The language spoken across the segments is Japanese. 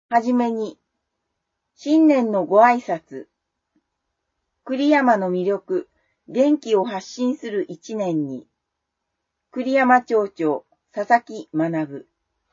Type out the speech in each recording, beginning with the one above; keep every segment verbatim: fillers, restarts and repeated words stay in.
はじめに、新年のご挨拶。栗山の魅力、元気を発信する一年に。栗山町長、佐々木学。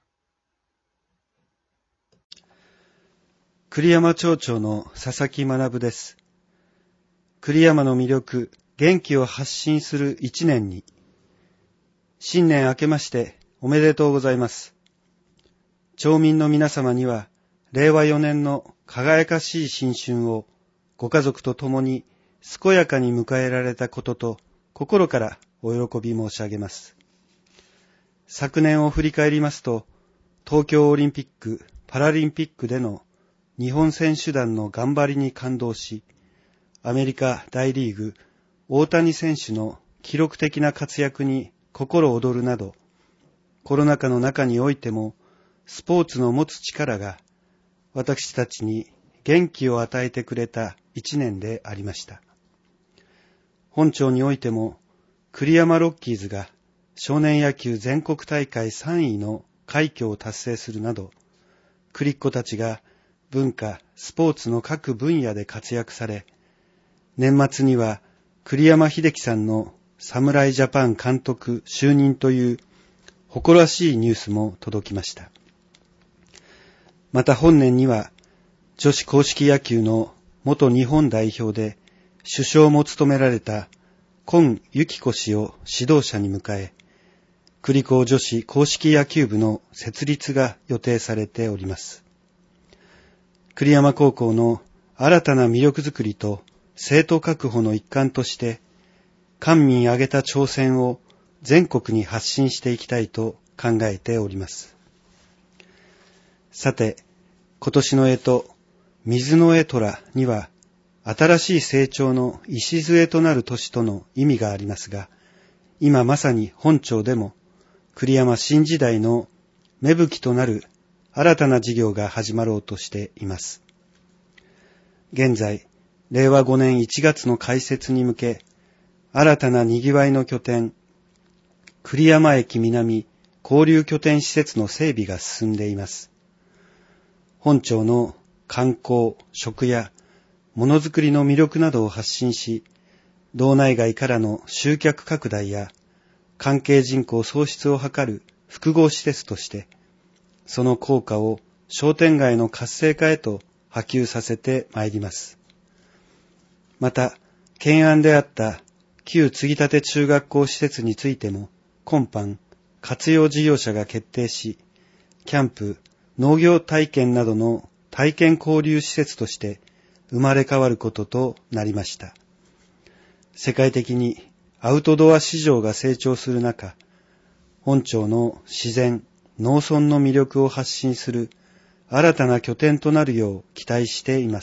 栗山町長の佐々木学です。栗山の魅力、元気を発信する一年に。新年明けましておめでとうございます。町民の皆様には、れいわよねんの輝かしい新春をご家族と共に健やかに迎えられたことと心からお喜び申し上げます。昨年を振り返りますと、東京オリンピック・パラリンピックでの日本選手団の頑張りに感動し、アメリカ大リーグ大谷選手の記録的な活躍に心躍るなど、コロナ禍の中においてもスポーツの持つ力が私たちに元気を与えてくれた一年でありました。本町においても栗山ロッキーズが少年野球全国大会さんいの快挙を達成するなど、栗っ子たちが文化、スポーツの各分野で活躍され、年末には栗山英樹さんの侍ジャパン監督就任という誇らしいニュースも届きました。また本年には女子硬式野球の元日本代表で主将も務められた今由子氏を指導者に迎え、栗高女子硬式野球部の設立が予定されております。栗山高校の新たな魅力づくりと生徒確保の一環として、官民挙げた挑戦を全国に発信していきたいと考えております。さて、今年の干支、水の絵虎には、新しい成長の礎となる年との意味がありますが、今まさに本町でも、栗山新時代の芽吹きとなる新たな事業が始まろうとしています。現在、れいわごねんいちがつの開設に向け、新たなにぎわいの拠点、栗山駅南交流拠点施設の整備が進んでいます。本町の観光、食やものづくりの魅力などを発信し、道内外からの集客拡大や関係人口創出を図る複合施設として、その効果を商店街の活性化へと波及させてまいります。また、懸案であった旧継立中学校施設についても、今般活用事業者が決定し、キャンプ、農業体験などの体験交流施設として生まれ変わることとなりました。世界的にアウトドア市場が成長する中、本町の自然、農村の魅力を発信する新たな拠点となるよう期待しています。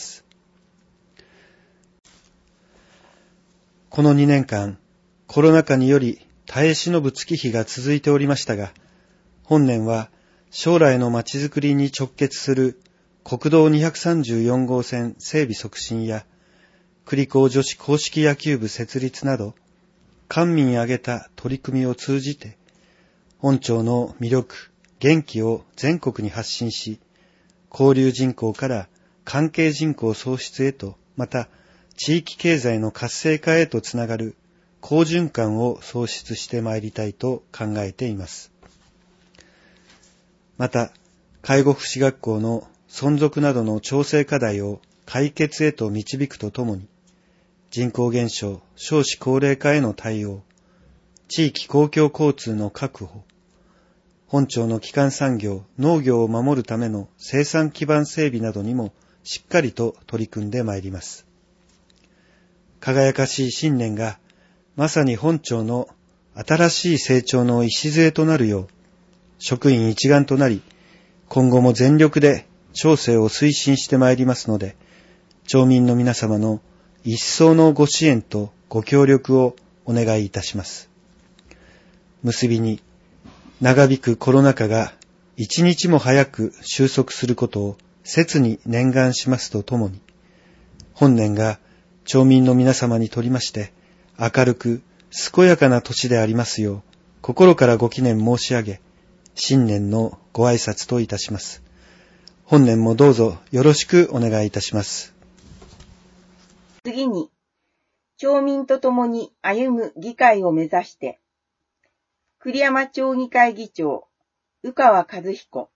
このにねんかん、コロナ禍により耐え忍ぶ月日が続いておりましたが、本年は将来のまちづくりに直結する国道にひゃくさんじゅうよんごうせん整備促進や栗高女子硬式野球部設立など、官民挙げた取り組みを通じて、本町の魅力、元気を全国に発信し、交流人口から関係人口創出へと、また地域経済の活性化へとつながる好循環を創出してまいりたいと考えています。また、介護福祉学校の存続などの調整課題を解決へと導くとともに、人口減少、少子高齢化への対応、地域公共交通の確保、本町の基幹産業、農業を守るための生産基盤整備などにもしっかりと取り組んでまいります。輝かしい新年が、まさに本町の新しい成長の礎となるよう、職員一丸となり、今後も全力で町政を推進してまいりますので、町民の皆様の一層のご支援とご協力をお願いいたします。結びに、長引くコロナ禍が一日も早く収束することを切に念願しますとともに、本年が町民の皆様にとりまして明るく健やかな年でありますよう、心からご祈念申し上げ、新年のご挨拶といたします。 本年もどうぞよろしくお願いいたします。 次に、町民と共に歩む議会を目指して、栗山町議会議長、宇川和彦。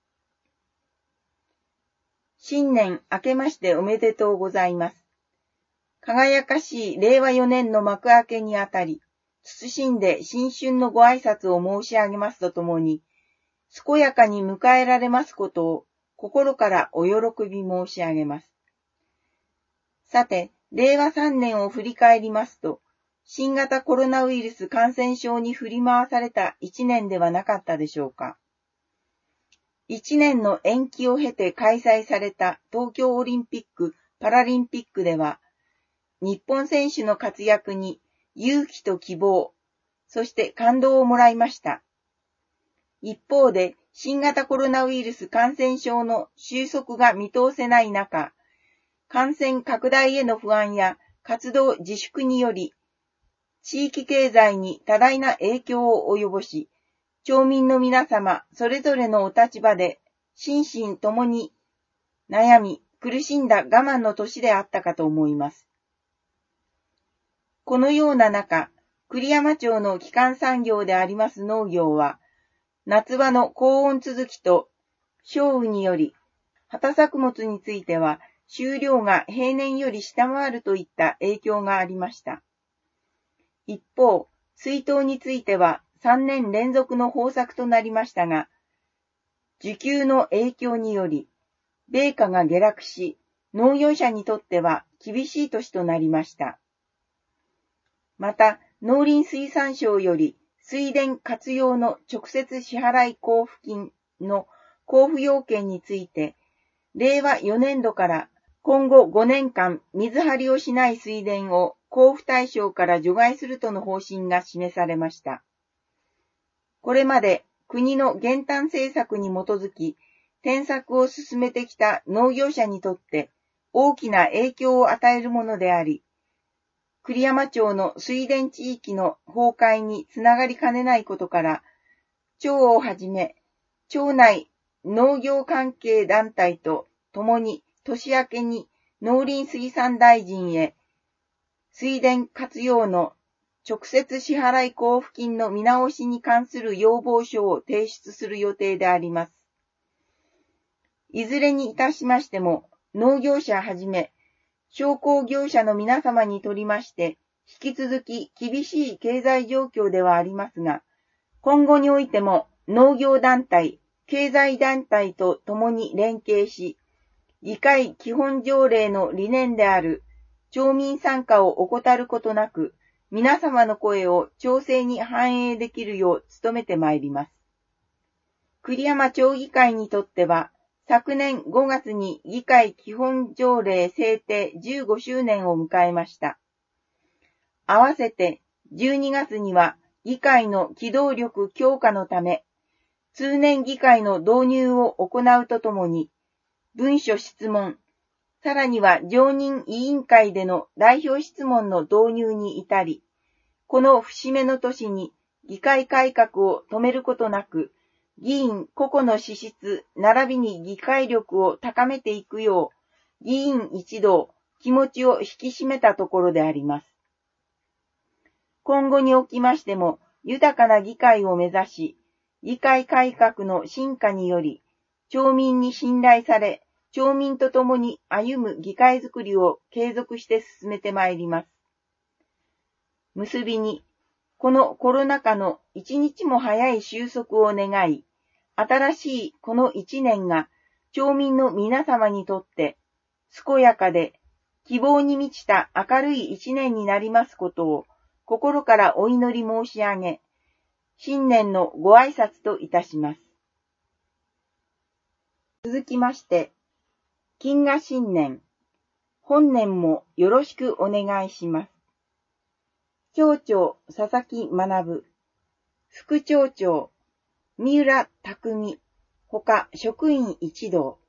新年明けましておめでとうございます。輝かしいれいわよねんの幕開けにあたり、謹んで新春のご挨拶を申し上げますとともに、健やかに迎えられますことを心からお喜び申し上げます。さて、れいわさんねんを振り返りますと、新型コロナウイルス感染症に振り回されたいちねんではなかったでしょうか。いちねんの延期を経て開催された東京オリンピック・パラリンピックでは、日本選手の活躍に勇気と希望、そして感動をもらいました。一方で、新型コロナウイルス感染症の収束が見通せない中、感染拡大への不安や活動自粛により、地域経済に多大な影響を及ぼし、町民の皆様それぞれのお立場で心身ともに悩み苦しんだ我慢の年であったかと思います。このような中、栗山町の基幹産業であります農業は、夏場の高温続きと少雨により、畑作物については収量が平年より下回るといった影響がありました。一方、水稲についてはさんねん連続の豊作となりましたが、需給の影響により、米価が下落し、農業者にとっては厳しい年となりました。また、農林水産省より水田活用の直接支払い交付金の交付要件について、れいわよねんどから今後ごねんかん水張りをしない水田を交付対象から除外するとの方針が示されました。これまで国の減反政策に基づき、転作を進めてきた農業者にとって大きな影響を与えるものであり、栗山町の水田地域の崩壊につながりかねないことから、町をはじめ、町内農業関係団体と共に年明けに農林水産大臣へ、水田活用の直接支払い交付金の見直しに関する要望書を提出する予定であります。いずれにいたしましても、農業者はじめ、商工業者の皆様にとりまして、引き続き厳しい経済状況ではありますが、今後においても農業団体、経済団体と共に連携し、議会基本条例の理念である町民参加を怠ることなく、皆様の声を町政に反映できるよう努めてまいります。栗山町議会にとっては、昨年ごがつに議会基本条例制定じゅうごしゅうねんを迎えました。合わせてじゅうにがつには議会の機動力強化のため、通年議会の導入を行うとともに、文書質問、さらには常任委員会での代表質問の導入に至り、この節目の年に議会改革を止めることなく、議員個々の資質並びに議会力を高めていくよう、議員一同、気持ちを引き締めたところであります。今後におきましても、豊かな議会を目指し、議会改革の進化により、町民に信頼され、町民と共に歩む議会づくりを継続して進めてまいります。結びに、このコロナ禍の一日も早い収束を願い、新しいこの一年が町民の皆様にとって健やかで希望に満ちた明るい一年になりますことを心からお祈り申し上げ、新年のご挨拶といたします。続きまして、金河新年、本年もよろしくお願いします。町長佐々木学、副町長三浦匠、他職員一同。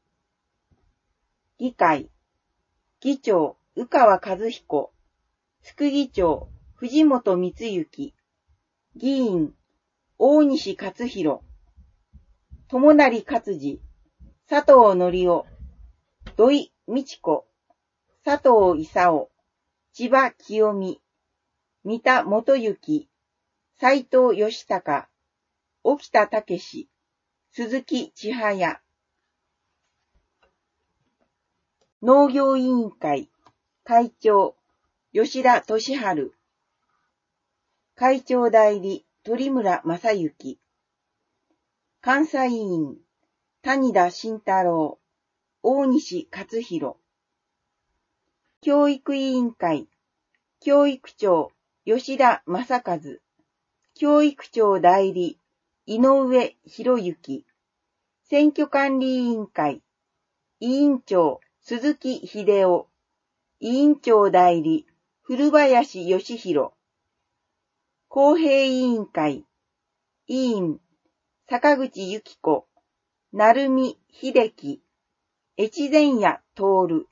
議会、議長宇川和彦、副議長藤本光之、議員大西勝弘、友成勝治、 佐藤則夫、土井道子、佐藤勲、千葉清美、三田元幸、斉藤義孝、沖田武史、鈴木千早。農業委員会会長、吉田俊治。会長代理、鳥村正幸。監査委員、谷田慎太郎、大西勝弘。教育委員会、教育長、吉田正和。教育長代理、井上博之。選挙管理委員会、委員長、鈴木秀夫。委員長代理、古林義弘。公平委員会、委員、坂口由紀子、鳴海秀樹、越前谷徹。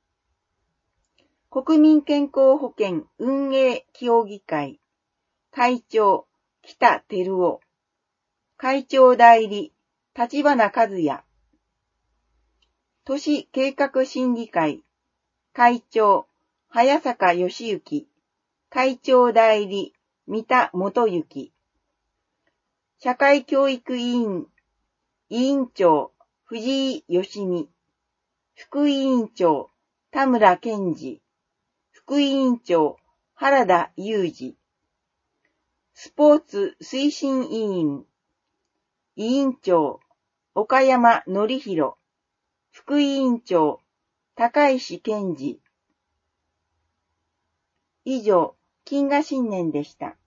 国民健康保険運営協議会、会長、北照夫。会長代理、立花和也。都市計画審議会、会長、早坂義之。会長代理、三田元幸。社会教育委員、委員長、藤井義美。副委員長、田村健二。副委員長、原田裕二。スポーツ推進委員、委員長、岡山則弘。副委員長、高石健二。以上、金河新年でした。